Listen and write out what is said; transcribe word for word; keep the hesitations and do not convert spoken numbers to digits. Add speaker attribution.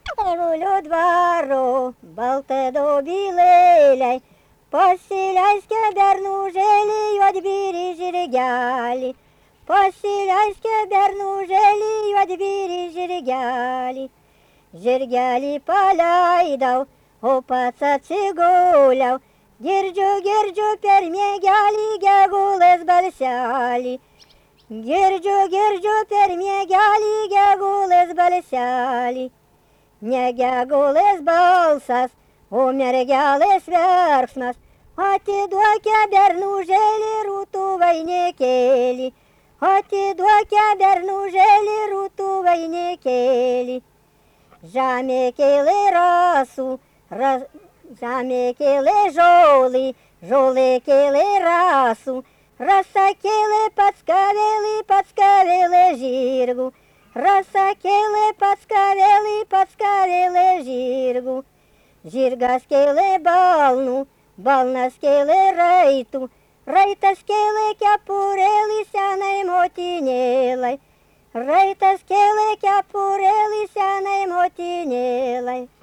Speaker 1: Рулю двору, балте до білеляй, Поселяйське берну желіють бірі жиргялі, Поселяйське берну желіють бірі жиргялі. Жиргялі поляйдав, опаца цигуляв, Гірджу, гірджу, пермегялі, гягулес бальсялі. Гірджу, гірджу, пермегялі, гягулес бальсялі. Не гягулес балсас, умергялес верхснас, А ти доке берну жели руту войне кели, А ти доке берну жели руту войне кели. Жаме келе расу, раз... жаме келе жоли, жоли келе расу, Раса келе подскавели, подскавели жиргу, Раса келе подскавели, подскавели жиргу. Жирга скеле балну, бална скеле райту, Райта скеле кяпурели сянай мотинелай, Райта скеле кяпурели сянай мотинелай.